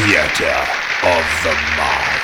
Theater of the Mind.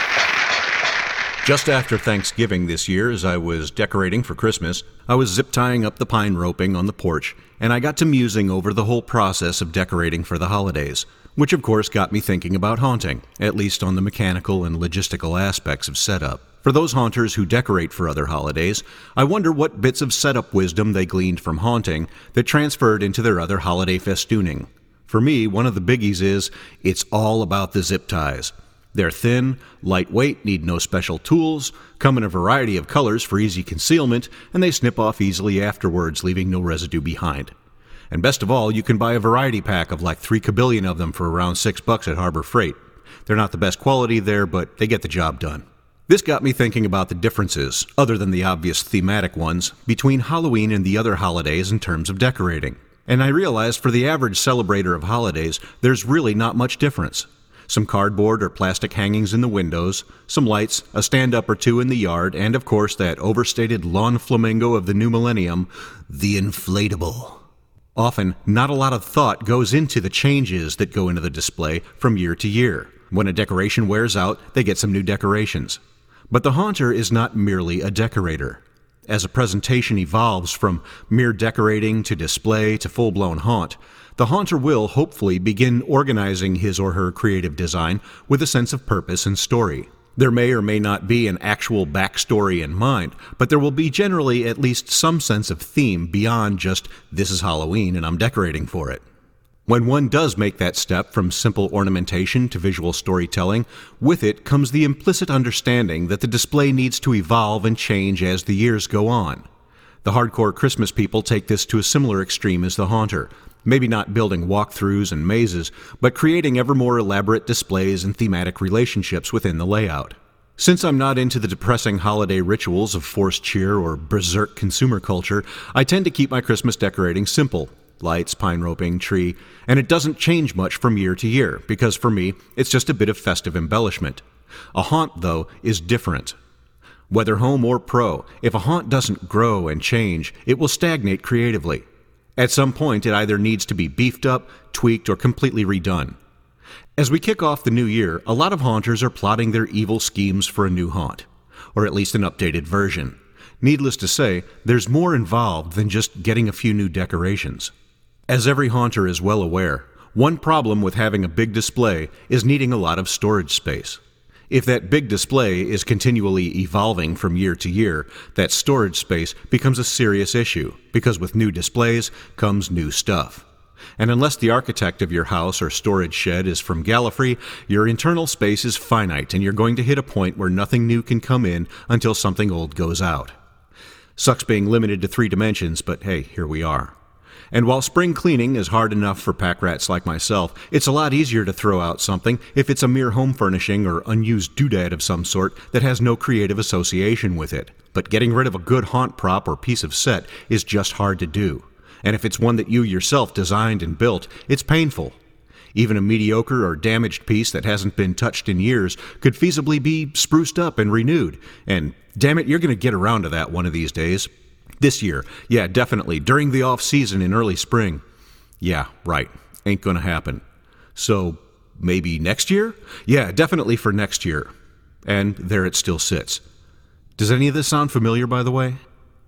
Just after Thanksgiving this year, as I was decorating for Christmas, I was zip-tying up the pine roping on the porch, and I got to musing over the whole process of decorating for the holidays, which of course got me thinking about haunting, at least on the mechanical and logistical aspects of setup. For those haunters who decorate for other holidays, I wonder what bits of setup wisdom they gleaned from haunting that transferred into their other holiday festooning. For me, one of the biggies is, it's all about the zip ties. They're thin, lightweight, need no special tools, come in a variety of colors for easy concealment, and they snip off easily afterwards, leaving no residue behind. And best of all, you can buy a variety pack of like 3 kabillion of them for around $6 at Harbor Freight. They're not the best quality there, but they get the job done. This got me thinking about the differences, other than the obvious thematic ones, between Halloween and the other holidays in terms of decorating. And I realized for the average celebrator of holidays, there's really not much difference. Some cardboard or plastic hangings in the windows, some lights, a stand-up or two in the yard, and of course that overstated lawn flamingo of the new millennium, the inflatable. Often, not a lot of thought goes into the changes that go into the display from year to year. When a decoration wears out, they get some new decorations. But the haunter is not merely a decorator. As a presentation evolves from mere decorating to display to full-blown haunt, the haunter will, hopefully, begin organizing his or her creative design with a sense of purpose and story. There may or may not be an actual backstory in mind, but there will be generally at least some sense of theme beyond just, this is Halloween and I'm decorating for it. When one does make that step from simple ornamentation to visual storytelling, with it comes the implicit understanding that the display needs to evolve and change as the years go on. The hardcore Christmas people take this to a similar extreme as the haunter, maybe not building walkthroughs and mazes, but creating ever more elaborate displays and thematic relationships within the layout. Since I'm not into the depressing holiday rituals of forced cheer or berserk consumer culture, I tend to keep my Christmas decorating simple. Lights, pine roping, tree, and it doesn't change much from year to year, because for me, it's just a bit of festive embellishment. A haunt, though, is different. Whether home or pro, if a haunt doesn't grow and change, it will stagnate creatively. At some point, it either needs to be beefed up, tweaked, or completely redone. As we kick off the new year, a lot of haunters are plotting their evil schemes for a new haunt, or at least an updated version. Needless to say, there's more involved than just getting a few new decorations. As every haunter is well aware, one problem with having a big display is needing a lot of storage space. If that big display is continually evolving from year to year, that storage space becomes a serious issue, because with new displays comes new stuff. And unless the architect of your house or storage shed is from Gallifrey, your internal space is finite and you're going to hit a point where nothing new can come in until something old goes out. Sucks being limited to 3 dimensions, but hey, here we are. And while spring cleaning is hard enough for pack rats like myself, it's a lot easier to throw out something if it's a mere home furnishing or unused doodad of some sort that has no creative association with it. But getting rid of a good haunt prop or piece of set is just hard to do. And if it's one that you yourself designed and built, it's painful. Even a mediocre or damaged piece that hasn't been touched in years could feasibly be spruced up and renewed. And damn it, you're going to get around to that one of these days. This year, yeah, definitely, during the off-season in early spring. Yeah, right, ain't gonna happen. So, maybe next year? Yeah, definitely for next year. And there it still sits. Does any of this sound familiar, by the way?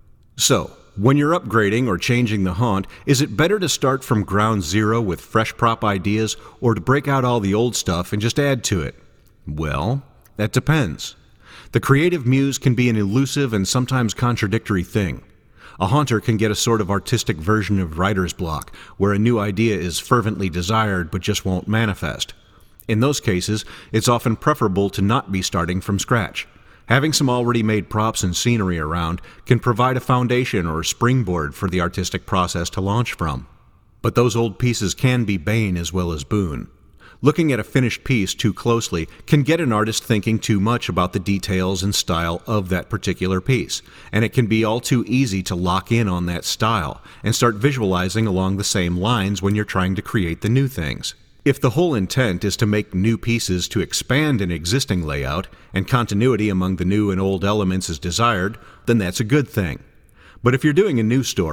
So, when you're upgrading or changing the haunt, is it better to start from ground zero with fresh prop ideas, or to break out all the old stuff and just add to it? Well, that depends. The creative muse can be an elusive and sometimes contradictory thing. A haunter can get a sort of artistic version of writer's block, where a new idea is fervently desired but just won't manifest. In those cases, it's often preferable to not be starting from scratch. Having some already made props and scenery around can provide a foundation or a springboard for the artistic process to launch from. But those old pieces can be bane as well as boon. Looking at a finished piece too closely can get an artist thinking too much about the details and style of that particular piece, and it can be all too easy to lock in on that style and start visualizing along the same lines when you're trying to create the new things. If the whole intent is to make new pieces to expand an existing layout, and continuity among the new and old elements is desired, then that's a good thing. But if you're doing a new story,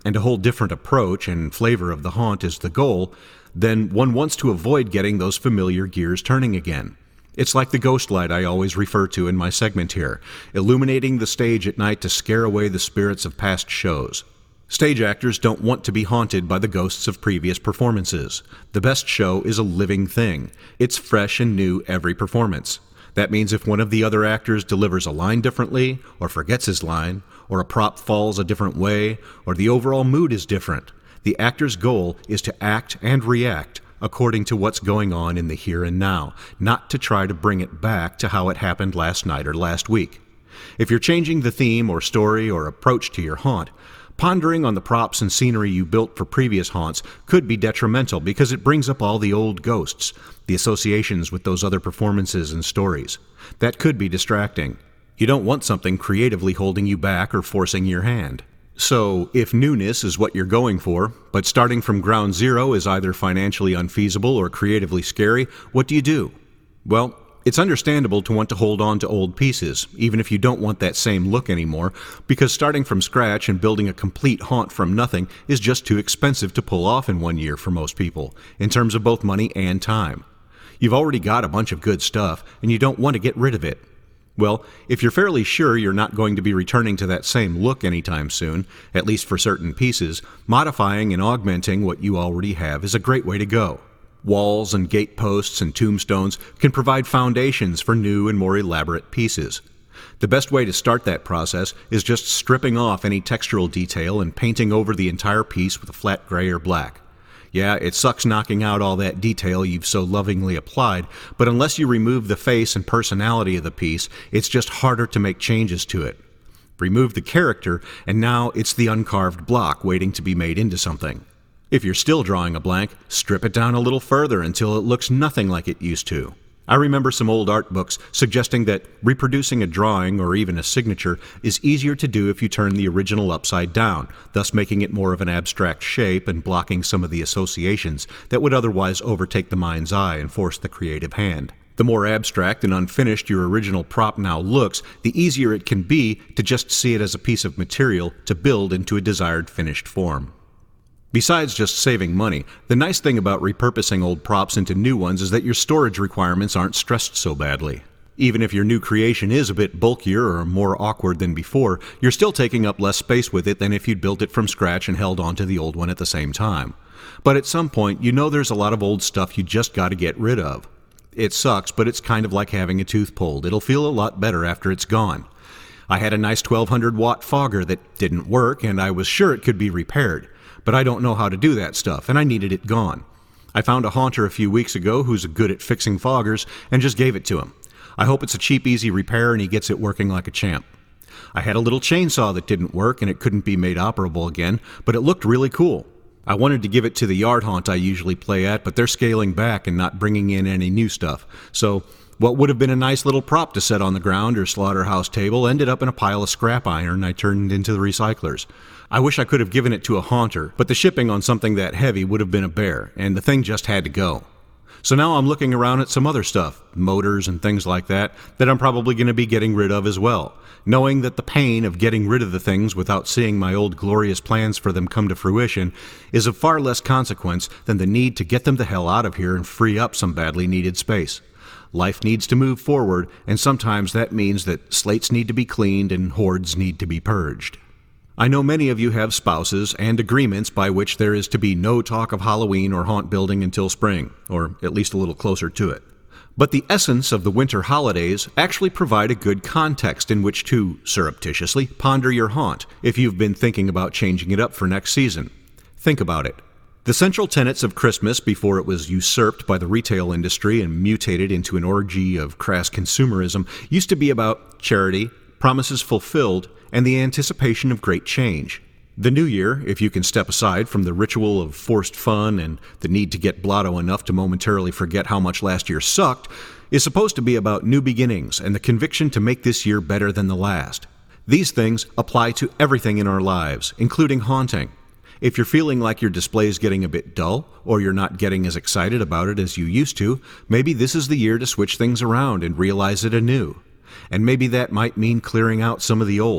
and a whole different approach and flavor of the haunt is the goal, then one wants to avoid getting those familiar gears turning again. It's like the ghost light I always refer to in my segment here, illuminating the stage at night to scare away the spirits of past shows. Stage actors don't want to be haunted by the ghosts of previous performances. The best show is a living thing. It's fresh and new every performance. That means if one of the other actors delivers a line differently, or forgets his line, or a prop falls a different way, or the overall mood is different, the actor's goal is to act and react according to what's going on in the here and now, not to try to bring it back to how it happened last night or last week. If you're changing the theme or story or approach to your haunt, pondering on the props and scenery you built for previous haunts could be detrimental because it brings up all the old ghosts, the associations with those other performances and stories. That could be distracting. You don't want something creatively holding you back or forcing your hand. So, if newness is what you're going for, but starting from ground zero is either financially unfeasible or creatively scary, what do you do? Well, it's understandable to want to hold on to old pieces, even if you don't want that same look anymore, because starting from scratch and building a complete haunt from nothing is just too expensive to pull off in 1 year for most people, in terms of both money and time. You've already got a bunch of good stuff, and you don't want to get rid of it. Well, if you're fairly sure you're not going to be returning to that same look anytime soon, at least for certain pieces, modifying and augmenting what you already have is a great way to go. Walls and gateposts and tombstones can provide foundations for new and more elaborate pieces. The best way to start that process is just stripping off any textural detail and painting over the entire piece with a flat gray or black. Yeah, it sucks knocking out all that detail you've so lovingly applied, but unless you remove the face and personality of the piece, it's just harder to make changes to it. Remove the character, and now it's the uncarved block waiting to be made into something. If you're still drawing a blank, strip it down a little further until it looks nothing like it used to. I remember some old art books suggesting that reproducing a drawing or even a signature is easier to do if you turn the original upside down, thus making it more of an abstract shape and blocking some of the associations that would otherwise overtake the mind's eye and force the creative hand. The more abstract and unfinished your original prop now looks, the easier it can be to just see it as a piece of material to build into a desired finished form. Besides just saving money, the nice thing about repurposing old props into new ones is that your storage requirements aren't stressed so badly. Even if your new creation is a bit bulkier or more awkward than before, you're still taking up less space with it than if you'd built it from scratch and held onto the old one at the same time. But at some point, you know there's a lot of old stuff you just gotta get rid of. It sucks, but it's kind of like having a tooth pulled. It'll feel a lot better after it's gone. I had a nice 1200 watt fogger that didn't work, and I was sure it could be repaired. But I don't know how to do that stuff, and I needed it gone. I found a haunter a few weeks ago who's good at fixing foggers and just gave it to him. I hope it's a cheap, easy repair and he gets it working like a champ. I had a little chainsaw that didn't work and it couldn't be made operable again, but it looked really cool. I wanted to give it to the yard haunt I usually play at, but they're scaling back and not bringing in any new stuff. So what would have been a nice little prop to set on the ground or slaughterhouse table ended up in a pile of scrap iron I turned into the recyclers. I wish I could have given it to a haunter, but the shipping on something that heavy would have been a bear, and the thing just had to go. So now I'm looking around at some other stuff, motors and things like that I'm probably going to be getting rid of as well, knowing that the pain of getting rid of the things without seeing my old glorious plans for them come to fruition is of far less consequence than the need to get them the hell out of here and free up some badly needed space. Life needs to move forward, and sometimes that means that slates need to be cleaned and hoards need to be purged. I know many of you have spouses and agreements by which there is to be no talk of Halloween or haunt building until spring, or at least a little closer to it. But the essence of the winter holidays actually provide a good context in which to, surreptitiously, ponder your haunt if you've been thinking about changing it up for next season. Think about it. The central tenets of Christmas, before it was usurped by the retail industry and mutated into an orgy of crass consumerism, used to be about charity, promises fulfilled, and the anticipation of great change. The new year, if you can step aside from the ritual of forced fun and the need to get blotto enough to momentarily forget how much last year sucked, is supposed to be about new beginnings and the conviction to make this year better than the last. These things apply to everything in our lives, including haunting. If you're feeling like your display is getting a bit dull, or you're not getting as excited about it as you used to, maybe this is the year to switch things around and realize it anew. And maybe that might mean clearing out some of the old.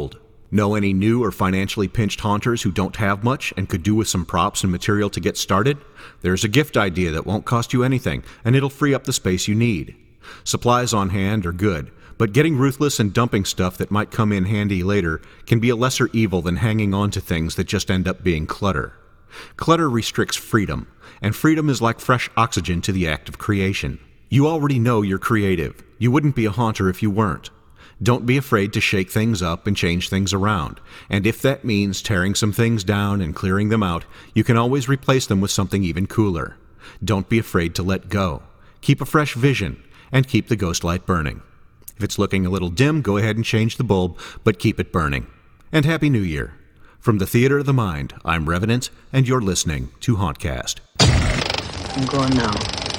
Know any new or financially pinched haunters who don't have much and could do with some props and material to get started? There's a gift idea that won't cost you anything, and it'll free up the space you need. Supplies on hand are good, but getting ruthless and dumping stuff that might come in handy later can be a lesser evil than hanging on to things that just end up being clutter. Clutter restricts freedom, and freedom is like fresh oxygen to the act of creation. You already know you're creative. You wouldn't be a haunter if you weren't. Don't be afraid to shake things up and change things around, and if that means tearing some things down and clearing them out, you can always replace them with something even cooler. Don't be afraid to let go. Keep a fresh vision, and keep the ghost light burning. If it's looking a little dim, go ahead and change the bulb, but keep it burning. And Happy New Year. From the Theater of the Mind, I'm Revenant, and you're listening to Hauntcast. I'm going now.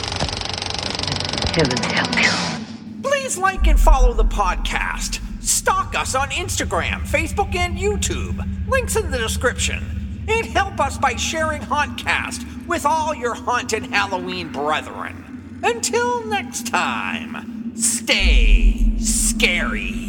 Heaven help you. Please like and follow the podcast. Stalk us on Instagram, Facebook, and YouTube. Links in the description. And help us by sharing Hauntcast with all your haunted Halloween brethren. Until next time, stay scary.